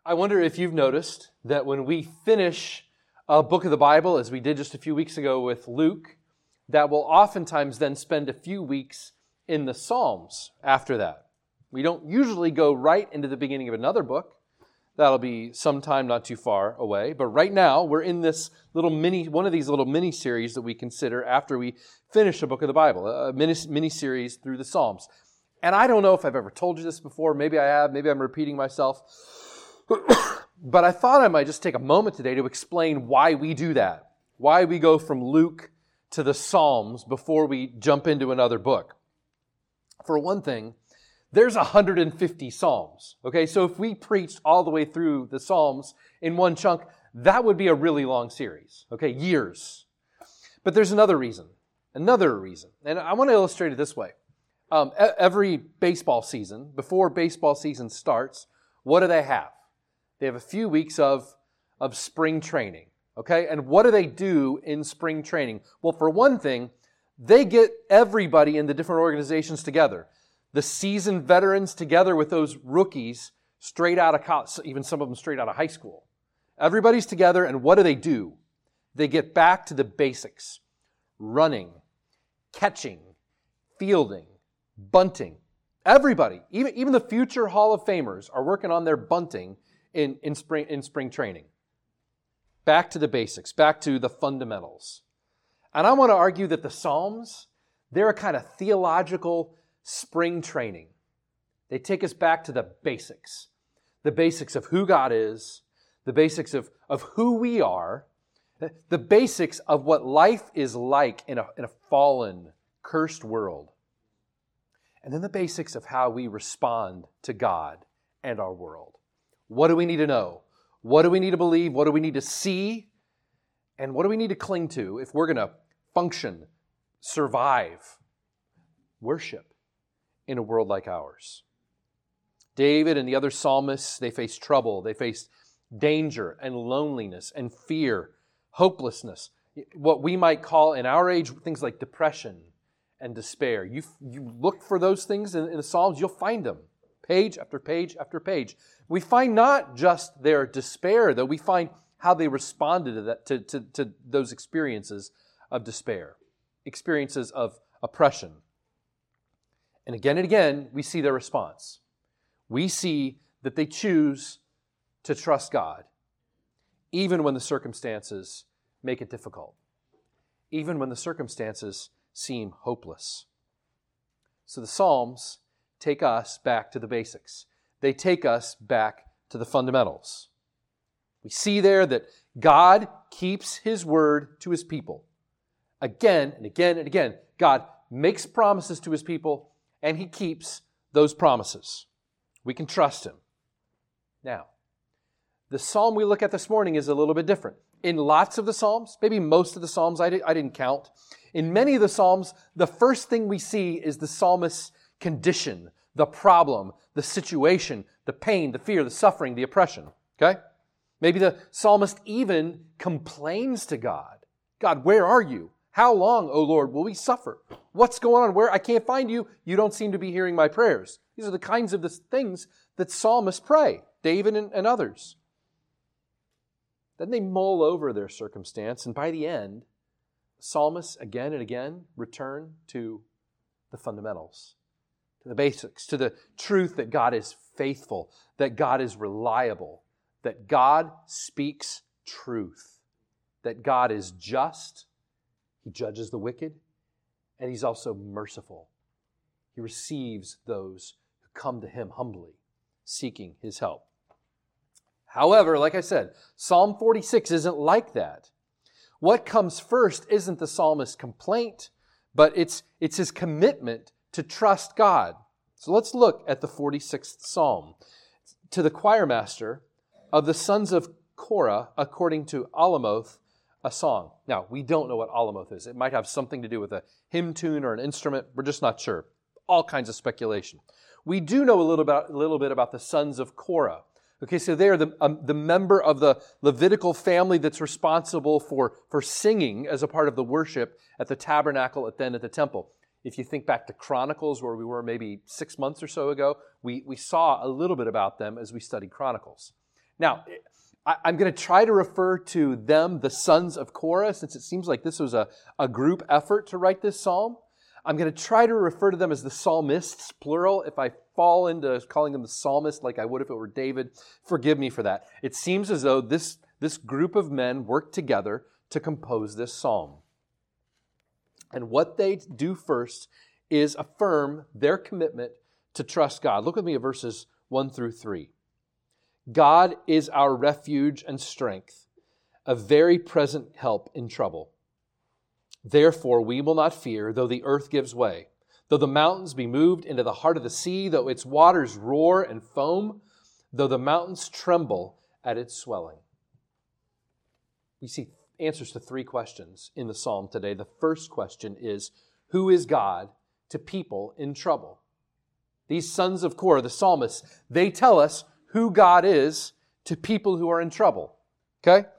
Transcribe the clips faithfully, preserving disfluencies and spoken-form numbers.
I wonder if you've noticed that when we finish a book of the Bible, as we did just a few weeks ago with Luke, that we'll oftentimes then spend a few weeks in the Psalms after that. We don't usually go right into the beginning of another book. That'll be sometime not too far away. But right now, we're in this little mini, one of these little mini series that we consider after we finish a book of the Bible, a mini, mini series through the Psalms. And I don't know if I've ever told you this before. Maybe I have. Maybe I'm repeating myself. But I thought I might just take a moment today to explain why we do that, why we go from Luke to the Psalms before we jump into another book. For one thing, there's one hundred fifty Psalms, okay? So if we preached all the way through the Psalms in one chunk, that would be a really long series, okay? Years. But there's another reason, another reason. And I want to illustrate it this way. Um, every baseball season, before baseball season starts, what do they have? They have a few weeks of, of spring training, okay? And what do they do in spring training? Well, for one thing, they get everybody in the different organizations together. The seasoned veterans together with those rookies straight out of college, even some of them straight out of high school. Everybody's together, and what do they do? They get back to the basics. Running, catching, fielding, bunting. Everybody, even, even the future Hall of Famers, are working on their bunting in, in, spring, in spring training. Back to the basics, back to the fundamentals. And I want to argue that the Psalms, they're a kind of theological spring training. They take us back to the basics. The basics of who God is, the basics of, of who we are, the basics of what life is like in a, in a fallen, cursed world. And then the basics of how we respond to God and our world. What do we need to know? What do we need to believe? What do we need to see? And what do we need to cling to if we're going to function, survive, worship in a world like ours? David and the other psalmists, they faced trouble. They faced danger and loneliness and fear, hopelessness, what we might call in our age things like depression and despair. You, you look for those things in, in the Psalms, you'll find them. Page after page after page. We find not just their despair, though. We find how they responded to that, to, to, to those experiences of despair, experiences of oppression. And again and again, we see their response. We see that they choose to trust God, even when the circumstances make it difficult, even when the circumstances seem hopeless. So the Psalms take us back to the basics. They take us back to the fundamentals. We see there that God keeps His word to His people. Again and again and again, God makes promises to His people, and He keeps those promises. We can trust Him. Now, the psalm we look at this morning is a little bit different. In lots of the Psalms, maybe most of the Psalms, I, did, I didn't count. In many of the Psalms, the first thing we see is the psalmist's condition, the problem, the situation, the pain, the fear, the suffering, the oppression. Okay? Maybe the psalmist even complains to God. God, where are you? How long, O Lord, will we suffer? What's going on? Where I can't find you. You don't seem to be hearing my prayers. These are the kinds of the things that psalmists pray, David and, and others. Then they mull over their circumstance, and by the end, psalmists again and again return to the fundamentals, to the basics, to the truth that God is faithful, that God is reliable, that God speaks truth, that God is just, He judges the wicked, and He's also merciful. He receives those who come to Him humbly, seeking His help. However, like I said, Psalm forty-six isn't like that. What comes first isn't the psalmist's complaint, but it's, it's his commitment to trust God. So let's look at the forty-sixth Psalm. To the choir master of the sons of Korah, according to Alamoth, a song. Now, we don't know what Alamoth is. It might have something to do with a hymn tune or an instrument. We're just not sure. All kinds of speculation. We do know a little, about, a little bit about the sons of Korah. Okay, so they are the, um, the member of the Levitical family that's responsible for, for singing as a part of the worship at the tabernacle and then at the temple. If you think back to Chronicles, where we were maybe six months or so ago, we, we saw a little bit about them as we studied Chronicles. Now, I, I'm going to try to refer to them, the sons of Korah, since it seems like this was a, a group effort to write this psalm. I'm going to try to refer to them as the psalmists, plural. If I fall into calling them the psalmist like I would if it were David, forgive me for that. It seems as though this, this group of men worked together to compose this psalm. And what they do first is affirm their commitment to trust God. Look with me at verses one through three. God is our refuge and strength, a very present help in trouble. Therefore we will not fear, though the earth gives way, though the mountains be moved into the heart of the sea, though its waters roar and foam, though the mountains tremble at its swelling. We see answers to three questions in the psalm today. The first question is, who is God to people in trouble? These sons of Korah, the psalmists, they tell us who God is to people who are in trouble. Okay?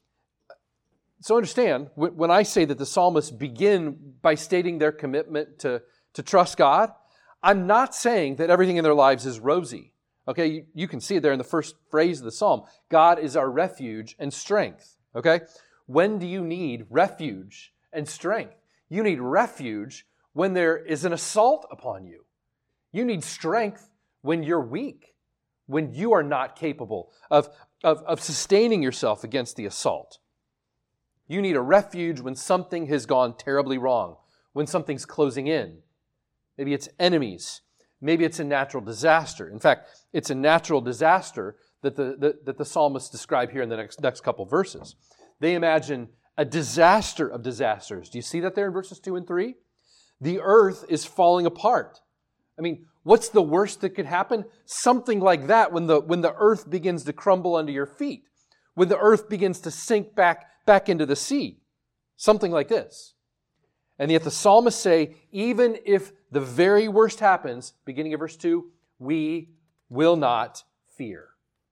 So understand, when I say that the psalmists begin by stating their commitment to, to trust God, I'm not saying that everything in their lives is rosy. Okay? You, you can see it there in the first phrase of the psalm. God is our refuge and strength. Okay? When do you need refuge and strength? You need refuge when there is an assault upon you. You need strength when you're weak, when you are not capable of, of, of sustaining yourself against the assault. You need a refuge when something has gone terribly wrong, when something's closing in. Maybe it's enemies. Maybe it's a natural disaster. In fact, it's a natural disaster that the, the, that the psalmists describe here in the next, next couple verses. They imagine a disaster of disasters. Do you see that there in verses two and three? The earth is falling apart. I mean, what's the worst that could happen? Something like that when the, when the earth begins to crumble under your feet, when the earth begins to sink back, back into the sea. Something like this. And yet the psalmists say, even if the very worst happens, beginning of verse two, we will not fear.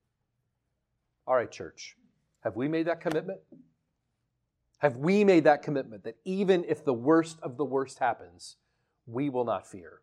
All right, church, have we made that commitment? Have we made that commitment that even if the worst of the worst happens, we will not fear?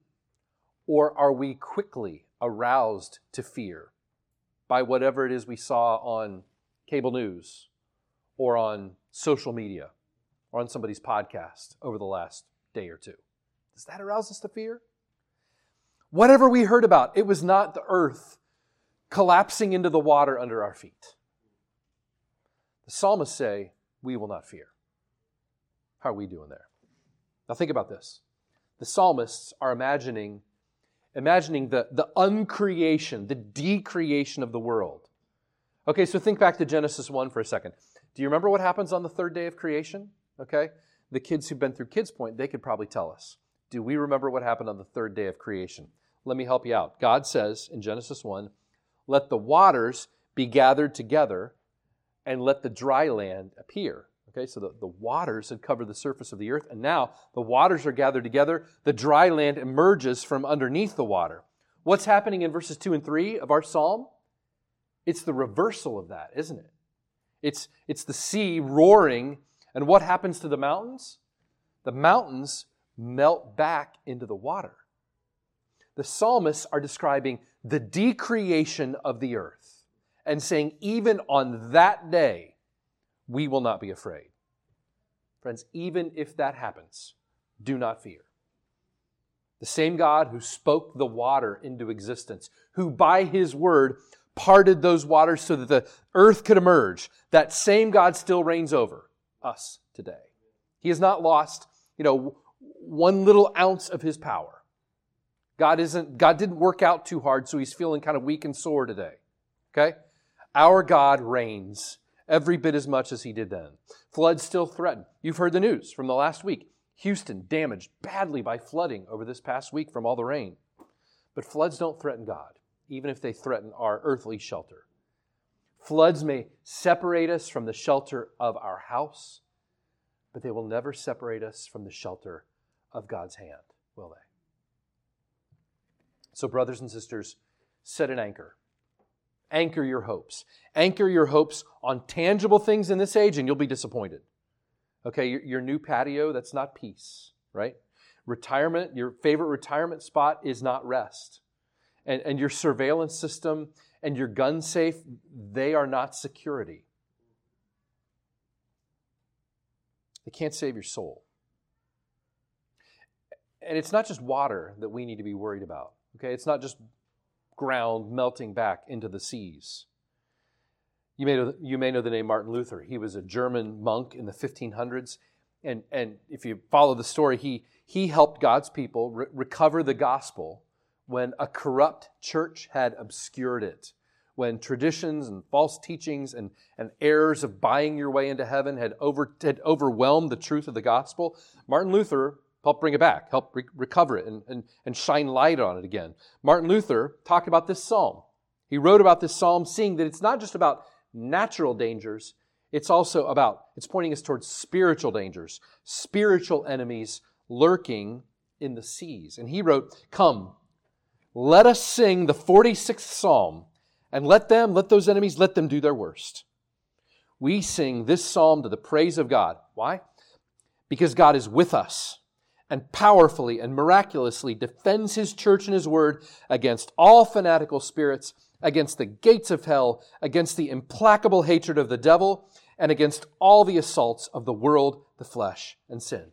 Or are we quickly aroused to fear by whatever it is we saw on cable news or on social media or on somebody's podcast over the last day or two? Does that arouse us to fear? Whatever we heard about, it was not the earth collapsing into the water under our feet. The psalmists say, we will not fear. How are we doing there? Now think about this. The psalmists are imagining Imagining the, the uncreation, the decreation of the world. Okay, so think back to Genesis one for a second. Do you remember what happens on the third day of creation? Okay, the kids who've been through Kids Point, they could probably tell us. Do we remember what happened on the third day of creation? Let me help you out. God says in Genesis one, let the waters be gathered together and let the dry land appear. Okay, so the, the waters had covered the surface of the earth, and now the waters are gathered together. The dry land emerges from underneath the water. What's happening in verses two and three of our psalm? It's the reversal of that, isn't it? It's, it's the sea roaring, and what happens to the mountains? The mountains melt back into the water. The psalmists are describing the decreation of the earth and saying, even on that day, we will not be afraid. Friends, even if that happens, do not fear. The same God who spoke the water into existence, who by His word parted those waters so that the earth could emerge, that same God still reigns over us today. He has not lost, you know, one little ounce of His power. God isn't, God didn't work out too hard, so He's feeling kind of weak and sore today. Okay? Our God reigns every bit as much as He did then. Floods still threaten. You've heard the news from the last week. Houston damaged badly by flooding over this past week from all the rain. But floods don't threaten God, even if they threaten our earthly shelter. Floods may separate us from the shelter of our house, but they will never separate us from the shelter of God's hand, will they? So, brothers and sisters, set an anchor. Anchor your hopes. Anchor your hopes on tangible things in this age, and you'll be disappointed. Okay, your, your new patio, that's not peace, right? Retirement, your favorite retirement spot is not rest. And, and your surveillance system and your gun safe, they are not security. They can't save your soul. And it's not just water that we need to be worried about. Okay, it's not just ground melting back into the seas. You may know, you may know the name Martin Luther. He was a German monk in the fifteen hundreds. And, and if you follow the story, he, he helped God's people re- recover the gospel when a corrupt church had obscured it, when traditions and false teachings and, and errors of buying your way into heaven had, over, had overwhelmed the truth of the gospel. Martin Luther helped bring it back, helped re- recover it and, and, and shine light on it again. Martin Luther talked about this psalm. He wrote about this psalm, seeing that it's not just about natural dangers, it's also about, it's pointing us towards spiritual dangers, spiritual enemies lurking in the seas. And he wrote, "Come, let us sing the forty-sixth Psalm, and let them, let those enemies, let them do their worst. We sing this psalm to the praise of God." Why? Because God is with us and powerfully and miraculously defends His church and His word against all fanatical spirits, against the gates of hell, against the implacable hatred of the devil, and against all the assaults of the world, the flesh, and sin.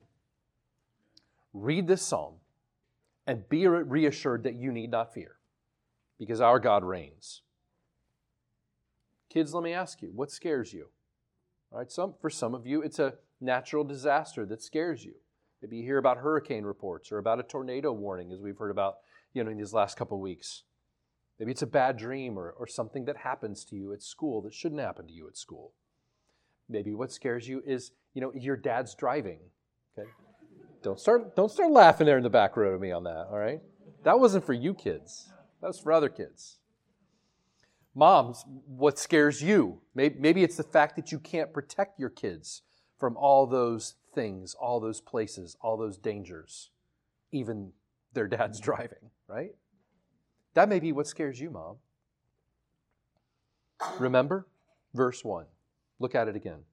Read this psalm and be reassured that you need not fear, because our God reigns. Kids, let me ask you, what scares you? All right, some, for some of you, it's a natural disaster that scares you. Maybe you hear about hurricane reports or about a tornado warning, as we've heard about, you know, in these last couple of weeks. Maybe it's a bad dream or, or something that happens to you at school that shouldn't happen to you at school. Maybe what scares you is, you know, your dad's driving. Okay, don't start, don't start laughing there in the back row to me on that. All right, that wasn't for you kids. That was for other kids. Moms, what scares you? Maybe, maybe it's the fact that you can't protect your kids from all those things, all those places, all those dangers, even their dad's driving. Right? That may be what scares you, Mom. Remember verse one. Look at it again.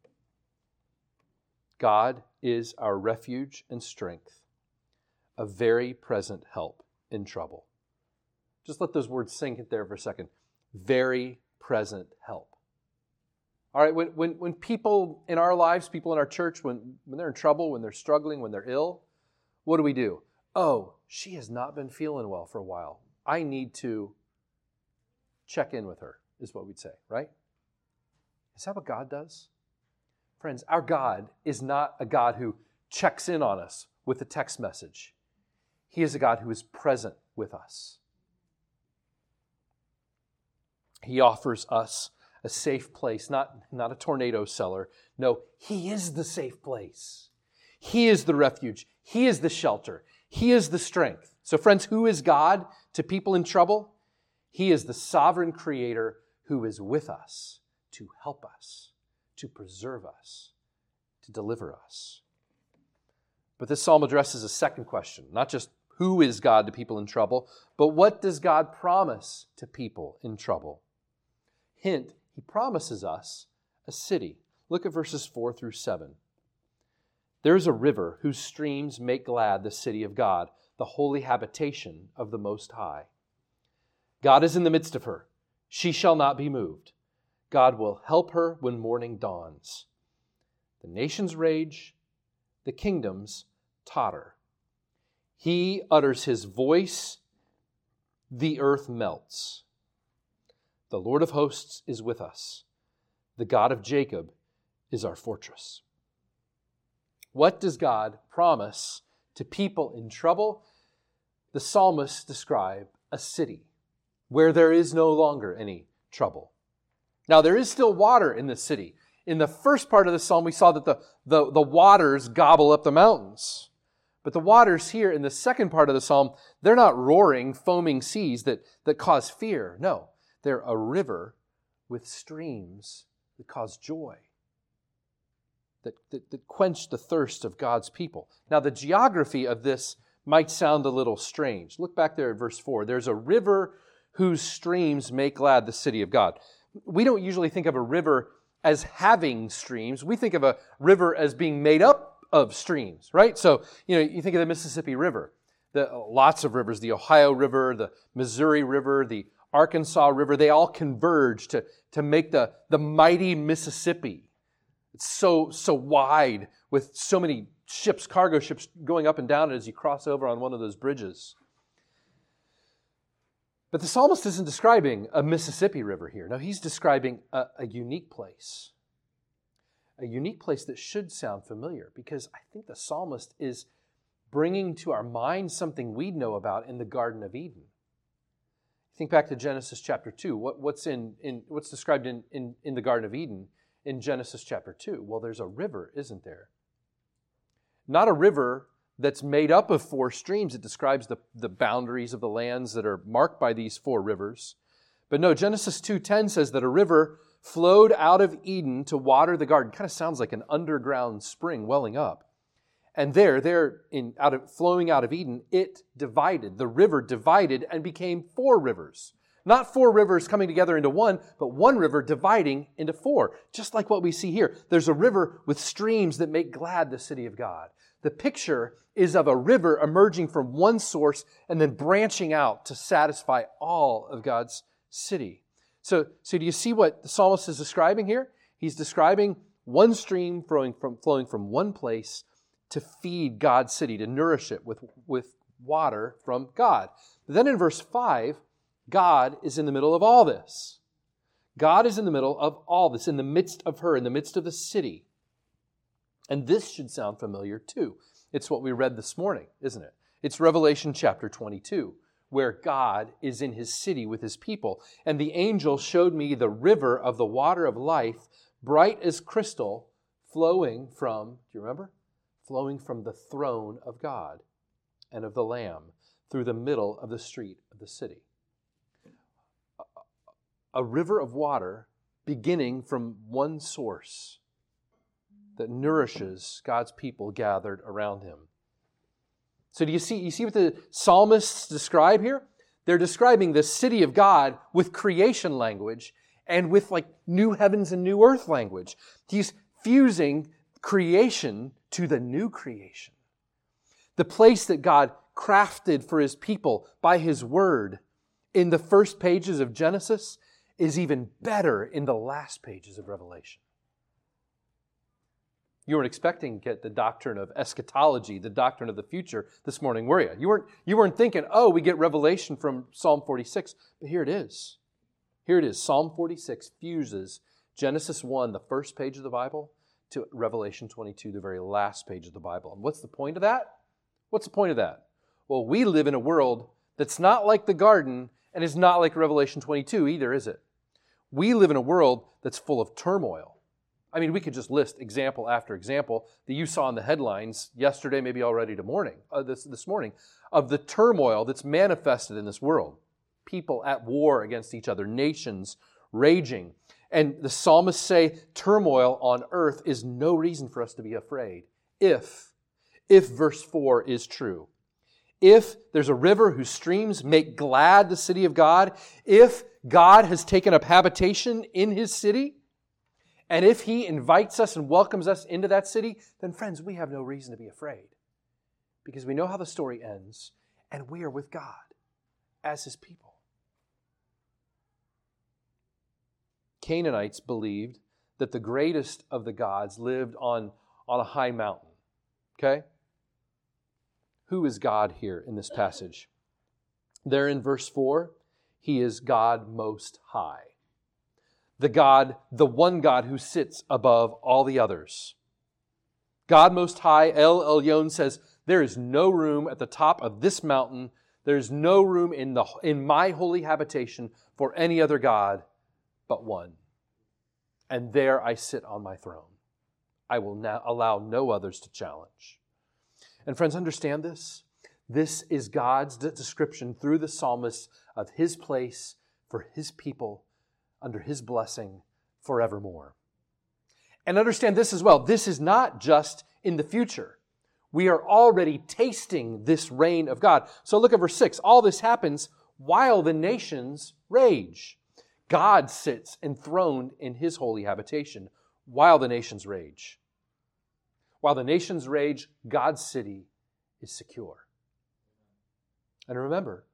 God is our refuge and strength, a very present help in trouble. Just let those words sink in there for a second. Very present help. All right, when, when, when people in our lives, people in our church, when, when they're in trouble, when they're struggling, when they're ill, what do we do? Oh, she has not been feeling well for a while. I need to check in with her, is what we'd say, right? Is that what God does? Friends, our God is not a God who checks in on us with a text message. He is a God who is present with us. He offers us a safe place, not, not a tornado cellar. No, He is the safe place. He is the refuge. He is the shelter. He is the strength. So friends, who is God to people in trouble? He is the sovereign creator who is with us to help us, to preserve us, to deliver us. But this psalm addresses a second question, not just who is God to people in trouble, but what does God promise to people in trouble? Hint, He promises us a city. Look at verses four through seven. There is a river whose streams make glad the city of God, the holy habitation of the Most High. God is in the midst of her. She shall not be moved. God will help her when morning dawns. The nations rage, the kingdoms totter. He utters His voice, the earth melts. The Lord of hosts is with us. The God of Jacob is our fortress. What does God promise to people in trouble? The psalmists describe a city where there is no longer any trouble. Now, there is still water in the city. In the first part of the psalm, we saw that the, the, the waters gobble up the mountains. But the waters here in the second part of the psalm, they're not roaring, foaming seas that, that cause fear. No, they're a river with streams that cause joy, that, that, that quench the thirst of God's people. Now, the geography of this might sound a little strange. Look back there at verse four. There's a river whose streams make glad the city of God. We don't usually think of a river as having streams. We think of a river as being made up of streams, right? So, you know, you think of the Mississippi River, the lots of rivers, the Ohio River, the Missouri River, the Arkansas River, they all converge to, to make the, the mighty Mississippi. It's so, so wide with so many ships, cargo ships going up and down it as you cross over on one of those bridges. But the psalmist isn't describing a Mississippi River here. No, he's describing a, a unique place. A unique place that should sound familiar, because I think the psalmist is bringing to our mind something we know about in the Garden of Eden. Think back to Genesis chapter two. What, what's in, in what's described in, in, in the Garden of Eden in Genesis chapter two? Well, there's a river, isn't there? Not a river that's made up of four streams. It describes the, the boundaries of the lands that are marked by these four rivers. But no, Genesis two ten says that a river flowed out of Eden to water the garden. Kind of sounds like an underground spring welling up. And there, there, in out of flowing out of Eden, it divided. The river divided and became four rivers. Not four rivers coming together into one, but one river dividing into four. Just like what we see here. There's a river with streams that make glad the city of God. The picture is of a river emerging from one source and then branching out to satisfy all of God's city. So, so do you see what the psalmist is describing here? He's describing one stream flowing from, flowing from one place to feed God's city, to nourish it with, with water from God. But then in verse five, God is in the middle of all this. God is in the middle of all this, in the midst of her, in the midst of the city. And this should sound familiar too. It's what we read this morning, isn't it? It's Revelation chapter twenty-two, where God is in his city with his people. And the angel showed me the river of the water of life, bright as crystal, flowing from, do you remember? Flowing from the throne of God and of the Lamb through the middle of the street of the city. A river of water beginning from one source that nourishes God's people gathered around him. So do you see, you see what the psalmists describe here? They're describing the city of God with creation language and with like new heavens and new earth language. He's fusing creation to the new creation. The place that God crafted for his people by his word in the first pages of Genesis is even better in the last pages of Revelation. You weren't expecting to get the doctrine of eschatology, the doctrine of the future this morning, were you? You weren't, you weren't thinking, oh, we get Revelation from Psalm forty-six. But here it is. Here it is. Psalm forty-six fuses Genesis one, the first page of the Bible, to Revelation twenty-two, the very last page of the Bible. And what's the point of that? What's the point of that? Well, we live in a world that's not like the garden and is not like Revelation twenty-two either, is it? We live in a world that's full of turmoil. I mean, we could just list example after example that you saw in the headlines yesterday, maybe already to morning, uh, this, this morning, of the turmoil that's manifested in this world. People at war against each other, nations raging. And the psalmists say turmoil on earth is no reason for us to be afraid if, if verse four is true. If there's a river whose streams make glad the city of God, if God has taken up habitation in his city, and if he invites us and welcomes us into that city, then friends, we have no reason to be afraid. Because we know how the story ends, and we are with God as his people. Canaanites believed that the greatest of the gods lived on, on a high mountain. Okay? Who is God here in this passage? There in verse four, he is God Most High. The God, the one God who sits above all the others. God Most High, El Elyon, says, there is no room at the top of this mountain. There's no room in the in my holy habitation for any other God but one. And there I sit on my throne. I will now allow no others to challenge. And friends, understand this. This is God's description through the psalmist of his place for his people under his blessing forevermore. And understand this as well. This is not just in the future. We are already tasting this reign of God. So look at verse six. All this happens while the nations rage. God sits enthroned in his holy habitation while the nations rage. While the nations rage, God's city is secure. And remember,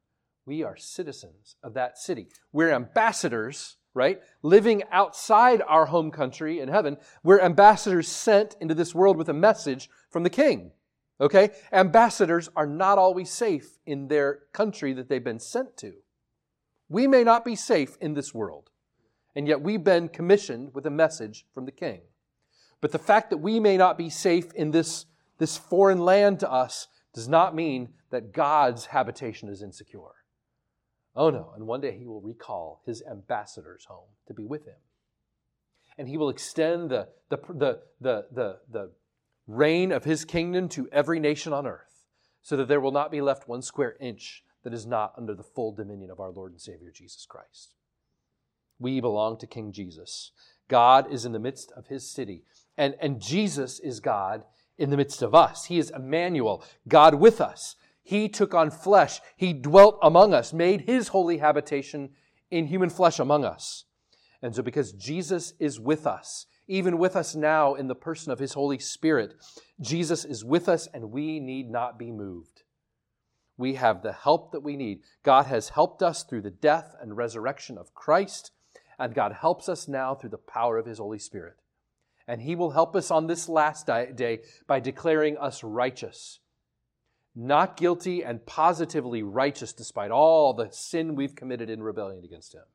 We are citizens of that city. We're ambassadors, right? Living outside our home country in heaven. We're ambassadors sent into this world with a message from the King. Okay? Ambassadors are not always safe in their country that they've been sent to. We may not be safe in this world, and yet we've been commissioned with a message from the King. But the fact that we may not be safe in this, this foreign land to us does not mean that God's habitation is insecure. Oh no, and one day He will recall His ambassadors home to be with Him. And He will extend the, the, the, the, the, the reign of His kingdom to every nation on earth, so that there will not be left one square inch that is not under the full dominion of our Lord and Savior Jesus Christ. We belong to King Jesus. God is in the midst of His city, and, and Jesus is God in the midst of us. He is Emmanuel, God with us. He took on flesh. He dwelt among us, made His holy habitation in human flesh among us. And so because Jesus is with us, even with us now in the person of His Holy Spirit, Jesus is with us and we need not be moved. We have the help that we need. God has helped us through the death and resurrection of Christ, and God helps us now through the power of His Holy Spirit. And He will help us on this last day by declaring us righteous. Not guilty and positively righteous despite all the sin we've committed in rebellion against Him.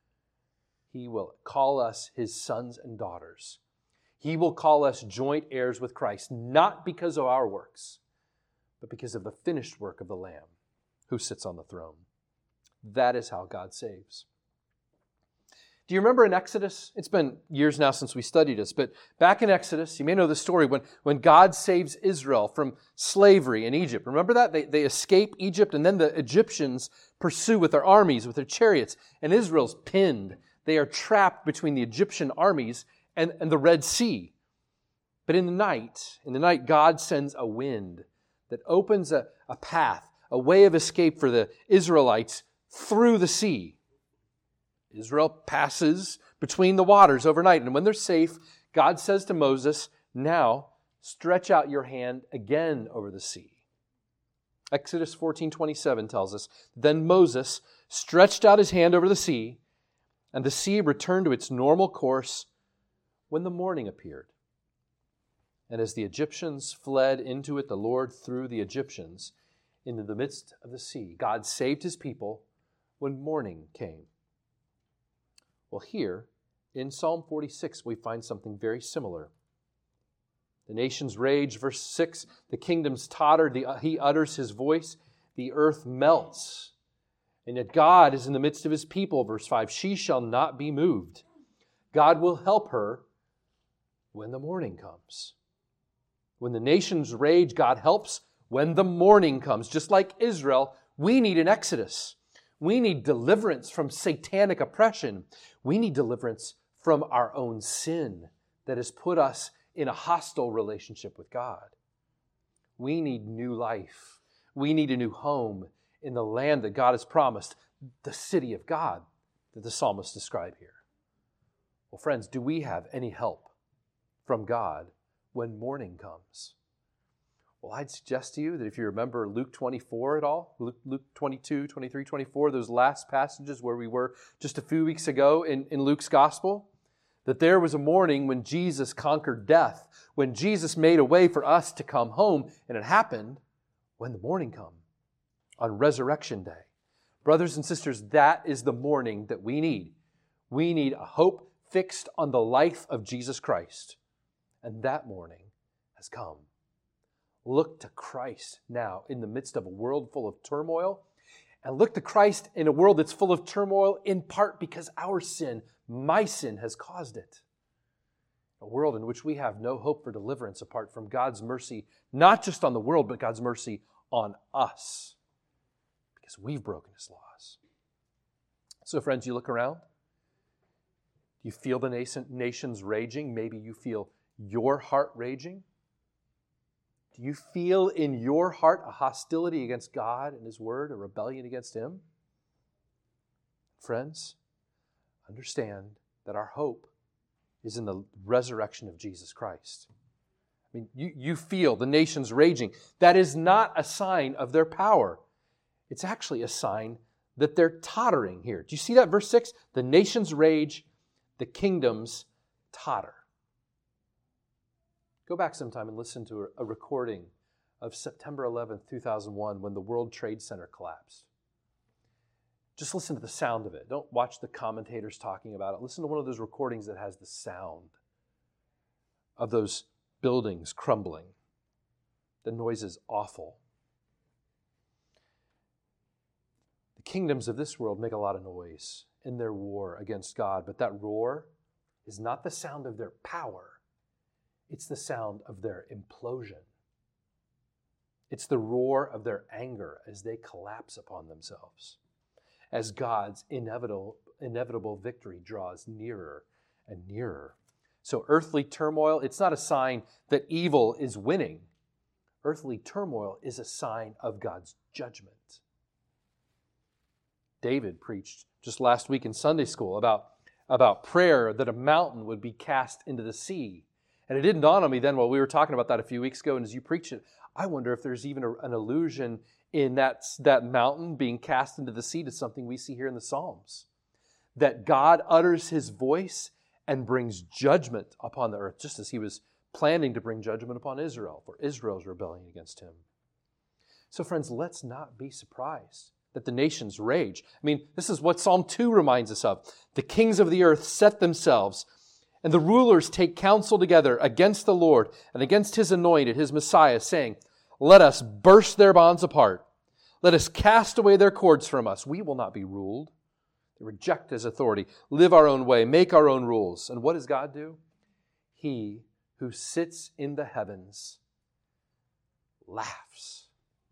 He will call us His sons and daughters. He will call us joint heirs with Christ, not because of our works, but because of the finished work of the Lamb who sits on the throne. That is how God saves. Do you remember in Exodus? It's been years now since we studied this, but back in Exodus, you may know the story when, when God saves Israel from slavery in Egypt. Remember that? They, they escape Egypt, and then the Egyptians pursue with their armies, with their chariots, and Israel's pinned. They are trapped between the Egyptian armies and, and the Red Sea. But in the night, in the night, God sends a wind that opens a, a path, a way of escape for the Israelites through the sea. Israel passes between the waters overnight, and when they're safe, God says to Moses, now stretch out your hand again over the sea. Exodus fourteen twenty-seven tells us, then Moses stretched out his hand over the sea, and the sea returned to its normal course when the morning appeared. And as the Egyptians fled into it, the Lord threw the Egyptians into the midst of the sea. God saved His people when morning came. Well, here in Psalm forty-six, we find something very similar. The nations rage, verse six, the kingdoms totter, the, He utters His voice, the earth melts. And yet God is in the midst of His people, verse five, she shall not be moved. God will help her when the morning comes. When the nations rage, God helps when the morning comes. Just like Israel, we need an exodus. We need deliverance from satanic oppression. We need deliverance from our own sin that has put us in a hostile relationship with God. We need new life. We need a new home in the land that God has promised, the city of God that the psalmist described here. Well, friends, do we have any help from God when morning comes? Well, I'd suggest to you that if you remember Luke twenty-four at all, Luke, Luke twenty-two, twenty-three, twenty-four, those last passages where we were just a few weeks ago in, in Luke's gospel, that there was a morning when Jesus conquered death, when Jesus made a way for us to come home, and it happened when the morning came, on Resurrection Day. Brothers and sisters, that is the morning that we need. We need a hope fixed on the life of Jesus Christ, and that morning has come. Look to Christ now in the midst of a world full of turmoil, and look to Christ in a world that's full of turmoil in part because our sin, my sin, has caused it. A world in which we have no hope for deliverance apart from God's mercy, not just on the world, but God's mercy on us because we've broken His laws. So friends, you look around. Do you feel the nations raging? Maybe you feel your heart raging. Do you feel in your heart a hostility against God and His Word, a rebellion against Him? Friends, understand that our hope is in the resurrection of Jesus Christ. I mean, you, you feel the nations raging. That is not a sign of their power. It's actually a sign that they're tottering here. Do you see that? Verse six, the nations rage, the kingdoms totter. Go back sometime and listen to a recording of September eleventh, two thousand one, when the World Trade Center collapsed. Just listen to the sound of it. Don't watch the commentators talking about it. Listen to one of those recordings that has the sound of those buildings crumbling. The noise is awful. The kingdoms of this world make a lot of noise in their war against God, but that roar is not the sound of their power. It's the sound of their implosion. It's the roar of their anger as they collapse upon themselves, as God's inevitable, inevitable victory draws nearer and nearer. So earthly turmoil, it's not a sign that evil is winning. Earthly turmoil is a sign of God's judgment. David preached just last week in Sunday school about, about prayer, that a mountain would be cast into the sea. And it didn't dawn on me then while we were talking about that a few weeks ago, and as you preached it, I wonder if there's even a, an allusion in that, that mountain being cast into the sea to something we see here in the Psalms. That God utters his voice and brings judgment upon the earth, just as he was planning to bring judgment upon Israel for Israel's rebellion against him. So friends, let's not be surprised that the nations rage. I mean, this is what Psalm two reminds us of. The kings of the earth set themselves, and the rulers take counsel together against the Lord and against his anointed, his Messiah, saying, let us burst their bonds apart. Let us cast away their cords from us. We will not be ruled. They reject his authority, live our own way, make our own rules. And what does God do? He who sits in the heavens laughs.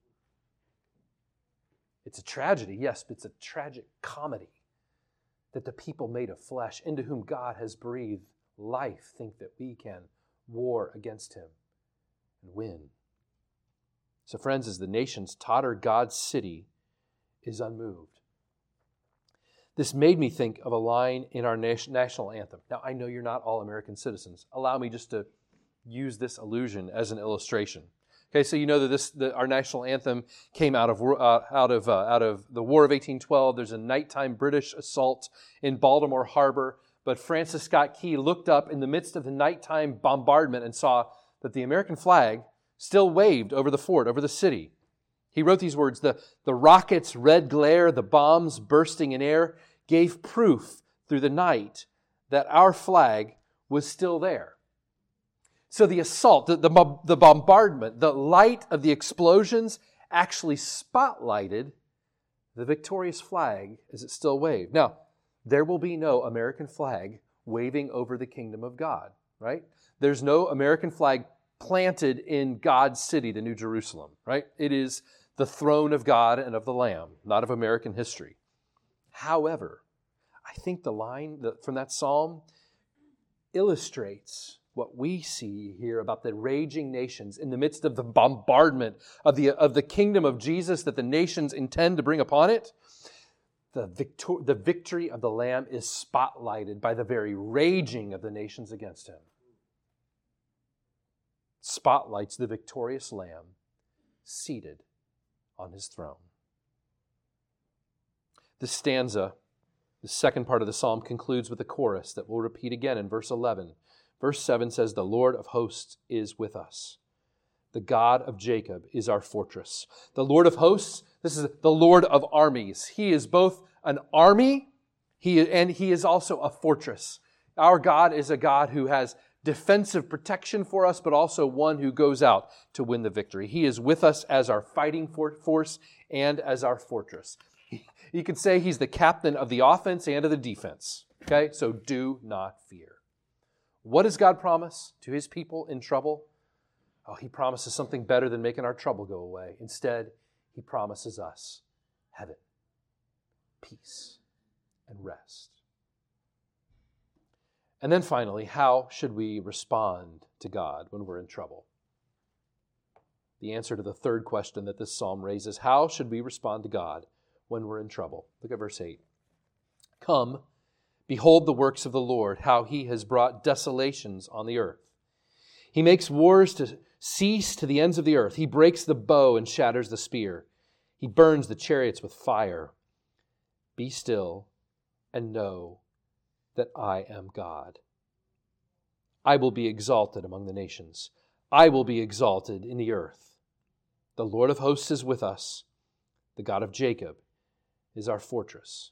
It's a tragedy, yes, but it's a tragic comedy that the people made of flesh, into whom God has breathed life, think that we can war against him and win. So friends, as the nations totter, God's city is unmoved. This made me think of a line in our national anthem. Now, I know you're not all American citizens. Allow me just to use this allusion as an illustration. Okay, so you know that this that our national anthem came out of uh, out of uh, out of the War of eighteen twelve. There's a nighttime British assault in Baltimore Harbor, but Francis Scott Key looked up in the midst of the nighttime bombardment and saw that the American flag still waved over the fort, over the city. He wrote these words, the, the rocket's red glare, the bombs bursting in air, gave proof through the night that our flag was still there. So the assault, the, the, the bombardment, the light of the explosions actually spotlighted the victorious flag as it still waved. Now, there will be no American flag waving over the kingdom of God, right? There's no American flag planted in God's city, the New Jerusalem, right? It is the throne of God and of the Lamb, not of American history. However, I think the line from that psalm illustrates what we see here about the raging nations in the midst of the bombardment of the, of the kingdom of Jesus that the nations intend to bring upon it. The, victor- the victory of the Lamb is spotlighted by the very raging of the nations against him. Spotlights the victorious Lamb seated on his throne. This stanza, the second part of the psalm, concludes with a chorus that we'll repeat again in verse eleven. Verse seven says, the Lord of hosts is with us. The God of Jacob is our fortress. The Lord of hosts, this is the Lord of armies. He is both an army he, and he is also a fortress. Our God is a God who has defensive protection for us, but also one who goes out to win the victory. He is with us as our fighting force and as our fortress. You could say he's the captain of the offense and of the defense. Okay, so do not fear. What does God promise to his people in trouble? Oh, he promises something better than making our trouble go away. Instead, he promises us heaven, peace, and rest. And then finally, how should we respond to God when we're in trouble? The answer to the third question that this psalm raises, how should we respond to God when we're in trouble? Look at verse eight. Come, behold the works of the Lord, how he has brought desolations on the earth. He makes wars to cease to the ends of the earth. He breaks the bow and shatters the spear. He burns the chariots with fire. Be still and know that I am God. I will be exalted among the nations. I will be exalted in the earth. The Lord of hosts is with us. The God of Jacob is our fortress.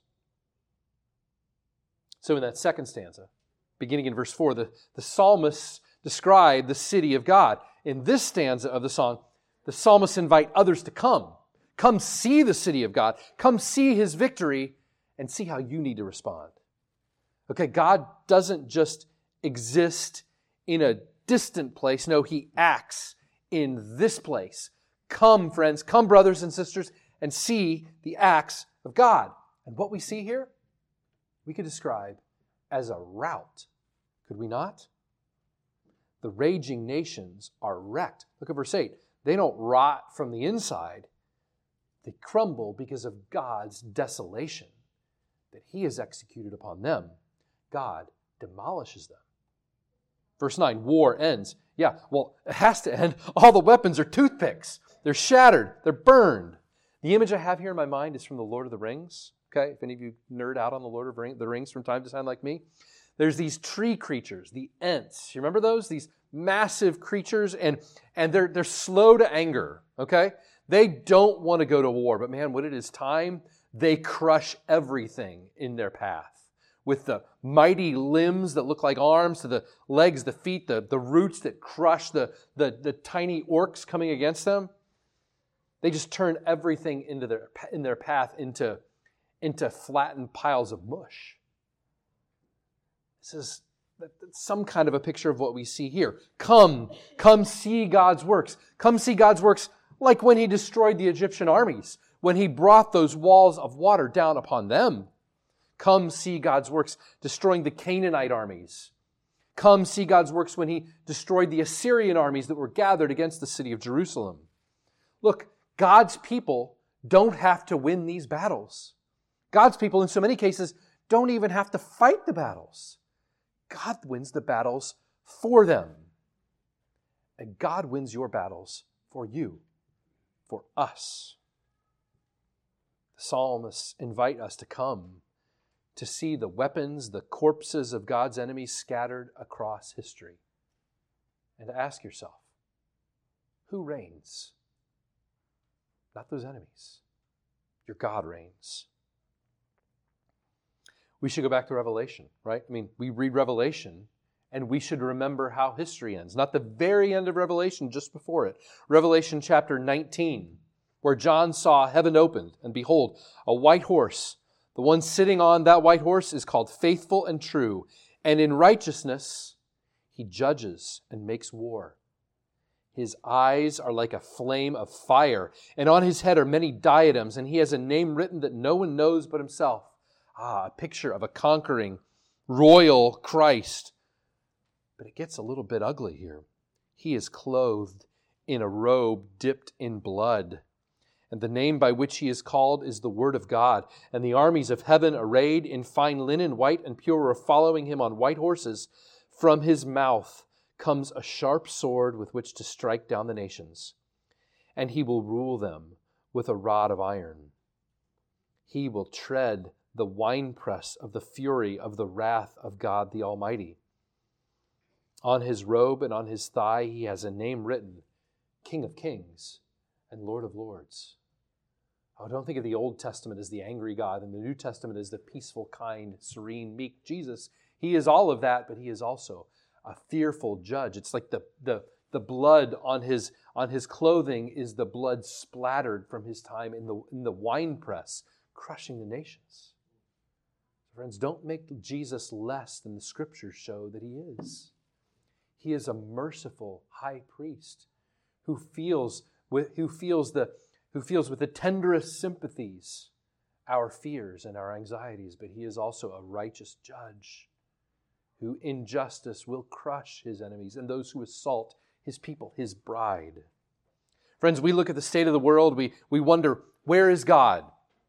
So in that second stanza, beginning in verse four, the, the psalmists describe the city of God. In this stanza of the song, the psalmists invite others to come. Come see the city of God. Come see His victory and see how you need to respond. Okay, God doesn't just exist in a distant place. No, He acts in this place. Come, friends, come, brothers and sisters, and see the acts of God. And what we see here, we could describe as a rout, could we not? The raging nations are wrecked. Look at verse eight. They don't rot from the inside. They crumble because of God's desolation that He has executed upon them. God demolishes them. Verse nine, war ends. Yeah, well, it has to end. All the weapons are toothpicks. They're shattered. They're burned. The image I have here in my mind is from the Lord of the Rings. Okay, if any of you nerd out on the Lord of the Rings from time to time like me. There's these tree creatures, the Ents. You remember those? These massive creatures, and, and they're, they're slow to anger, okay? They don't want to go to war, but man, when it is time, they crush everything in their path. With the mighty limbs that look like arms, to the legs, the feet, the, the roots that crush the, the, the tiny orcs coming against them. They just turn everything into their, in their path into, into flattened piles of mush. This is some kind of a picture of what we see here. Come, come see God's works. Come see God's works like when He destroyed the Egyptian armies, when He brought those walls of water down upon them. Come see God's works destroying the Canaanite armies. Come see God's works when He destroyed the Assyrian armies that were gathered against the city of Jerusalem. Look, God's people don't have to win these battles. God's people, in so many cases, don't even have to fight the battles. God wins the battles for them. And God wins your battles for you, for us. The psalmists invite us to come to see the weapons, the corpses of God's enemies scattered across history. And to ask yourself, who reigns? Not those enemies. Your God reigns. We should go back to Revelation, right? I mean, we read Revelation, and we should remember how history ends. Not the very end of Revelation, just before it. Revelation chapter nineteen, where John saw heaven opened, and behold, a white horse. The one sitting on that white horse is called Faithful and True, and in righteousness he judges and makes war. His eyes are like a flame of fire, and on his head are many diadems, and he has a name written that no one knows but himself. Ah, a picture of a conquering, royal Christ. But it gets a little bit ugly here. He is clothed in a robe dipped in blood. And the name by which he is called is the Word of God. And the armies of heaven, arrayed in fine linen, white and pure, are following him on white horses. From his mouth comes a sharp sword with which to strike down the nations. And he will rule them with a rod of iron. He will tread the winepress of the fury of the wrath of God the Almighty. On his robe and on his thigh he has a name written, King of Kings and Lord of Lords. Oh, don't think of the Old Testament as the angry God and the New Testament as the peaceful, kind, serene, meek Jesus. He is all of that, but he is also a fearful judge. It's like the, the, the blood on his, on his clothing is the blood splattered from his time in the, in the winepress, crushing the nations. Friends, don't make Jesus less than the Scriptures show that he is. He is a merciful high priest who feels with, who feels the, who feels with the tenderest sympathies our fears and our anxieties, but he is also a righteous judge who in justice will crush his enemies and those who assault his people, his bride. Friends, we look at the state of the world, we, we wonder, where is God?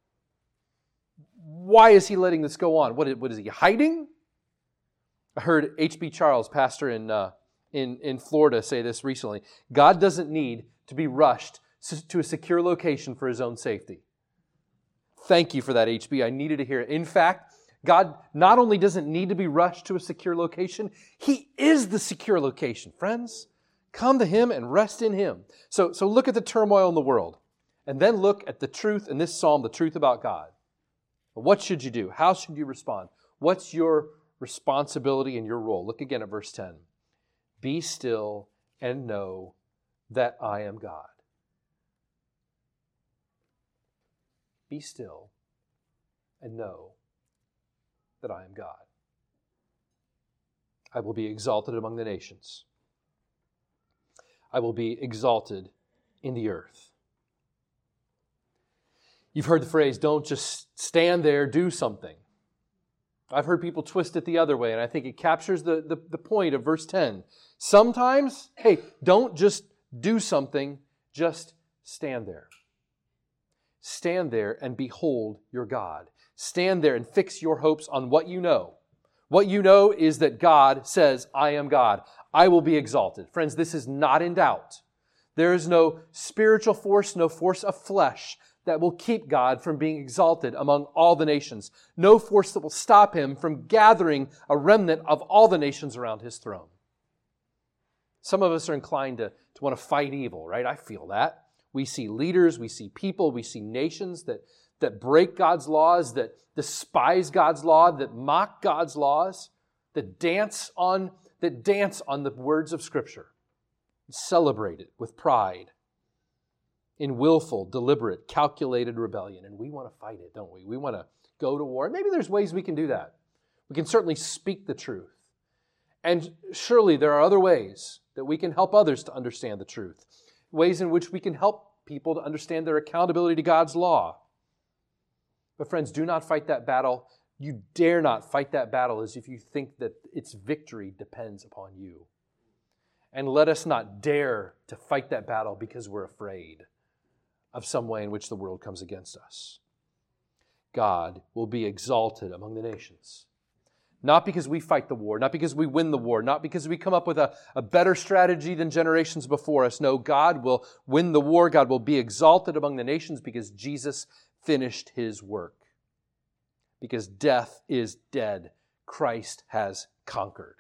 Why is he letting this go on? What is, what is he hiding? I heard H B Charles, pastor in, uh, in, in Florida, say this recently. God doesn't need to be rushed to a secure location for his own safety. Thank you for that, H B. I needed to hear it. In fact, God not only doesn't need to be rushed to a secure location, He is the secure location. Friends, come to Him and rest in Him. So, so look at the turmoil in the world, and then look at the truth in this psalm, the truth about God. What should you do? How should you respond? What's your responsibility and your role? Look again at verse ten. Be still and know that I am God. Be still and know that I am God. I will be exalted among the nations. I will be exalted in the earth. You've heard the phrase, don't just stand there, do something. I've heard people twist it the other way, and I think it captures the, the, the point of verse ten. Sometimes, hey, don't just do something, just stand there. Stand there and behold your God. Stand there and fix your hopes on what you know. What you know is that God says, I am God. I will be exalted. Friends, this is not in doubt. There is no spiritual force, no force of flesh that will keep God from being exalted among all the nations. No force that will stop Him from gathering a remnant of all the nations around His throne. Some of us are inclined to, to want to fight evil, right? I feel that. We see leaders, we see people, we see nations that, that break God's laws, that despise God's law, that mock God's laws, that dance on, that dance on the words of Scripture, celebrate it with pride, in willful, deliberate, calculated rebellion. And we want to fight it, don't we? We want to go to war. Maybe there's ways we can do that. We can certainly speak the truth. And surely there are other ways that we can help others to understand the truth. Ways in which we can help people to understand their accountability to God's law. But friends, do not fight that battle. You dare not fight that battle as if you think that its victory depends upon you. And let us not dare to fight that battle because we're afraid of some way in which the world comes against us. God will be exalted among the nations. Not because we fight the war, not because we win the war, not because we come up with a, a better strategy than generations before us. No, God will win the war. God will be exalted among the nations because Jesus finished His work. Because death is dead. Christ has conquered.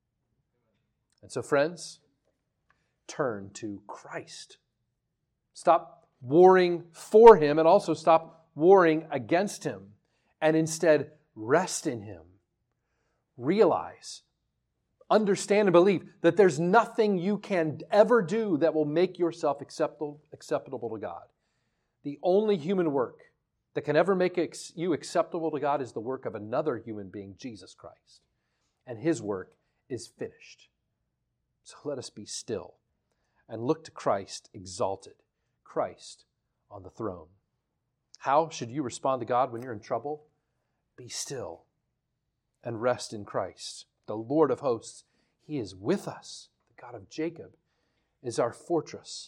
And so, friends, turn to Christ. Stop warring for Him and also stop warring against Him. And instead, rest in Him. Realize, understand and believe that there's nothing you can ever do that will make yourself acceptable, acceptable to God. The only human work that can ever make you acceptable to God is the work of another human being, Jesus Christ. And His work is finished. So let us be still and look to Christ exalted, Christ on the throne. How should you respond to God when you're in trouble? Be still and rest in Christ, the Lord of hosts. He is with us. The God of Jacob is our fortress.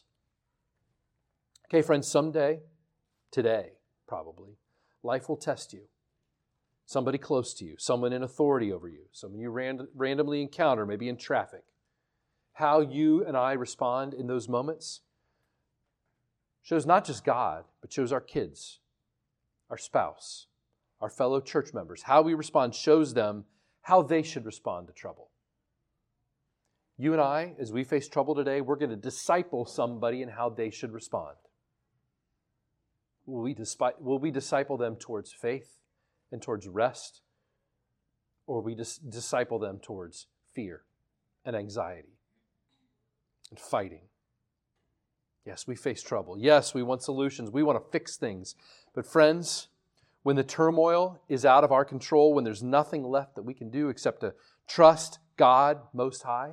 Okay, friends, someday, today probably, life will test you. Somebody close to you, someone in authority over you, someone you ran- randomly encounter, maybe in traffic. How you and I respond in those moments shows not just God, but shows our kids, our spouse, our fellow church members. How we respond shows them how they should respond to trouble. You and I, as we face trouble today, we're going to disciple somebody in how they should respond. Will we, dispi- will we disciple them towards faith and towards rest? Or will we dis- disciple them towards fear and anxiety and fighting? Yes, we face trouble. Yes, we want solutions. We want to fix things. But friends, when the turmoil is out of our control, when there's nothing left that we can do except to trust God Most High,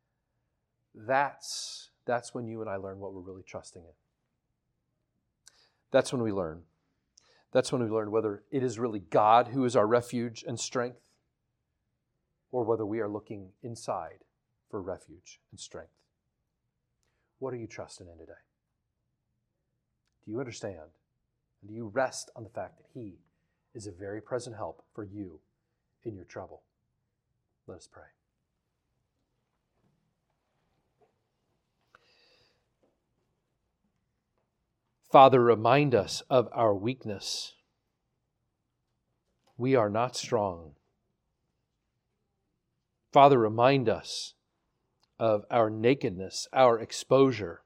that's, that's when you and I learn what we're really trusting in. That's when we learn. That's when we learn whether it is really God who is our refuge and strength, or whether we are looking inside for refuge and strength. What are you trusting in today? Do you understand? And do you rest on the fact that He is a very present help for you in your trouble? Let us pray. Father, remind us of our weakness. we are not strong. Father, remind us of our nakedness, our exposure,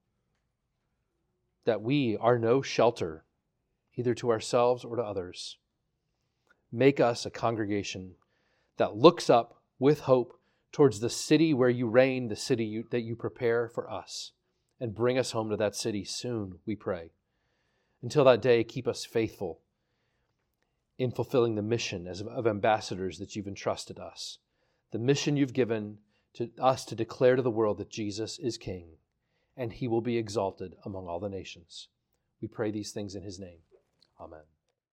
that we are no shelter, either to ourselves or to others. Make us a congregation that looks up with hope towards the city where you reign, the city you, that you prepare for us, and bring us home to that city soon, we pray. Until that day, keep us faithful in fulfilling the mission as of ambassadors that you've entrusted us, the mission you've given to us to declare to the world that Jesus is King, and he will be exalted among all the nations. We pray these things in his name. Amen.